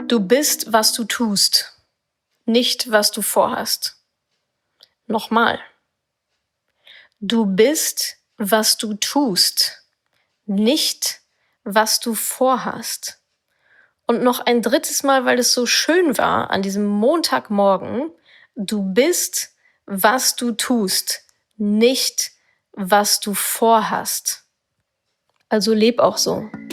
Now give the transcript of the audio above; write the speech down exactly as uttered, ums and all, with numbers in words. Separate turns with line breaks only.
Du bist, was du tust, nicht was du vorhast. Nochmal. Du bist, was du tust, nicht was du vorhast. Und noch ein drittes Mal, weil es so schön war an diesem Montagmorgen. Du bist, was du tust, nicht was du vorhast. Also leb auch so.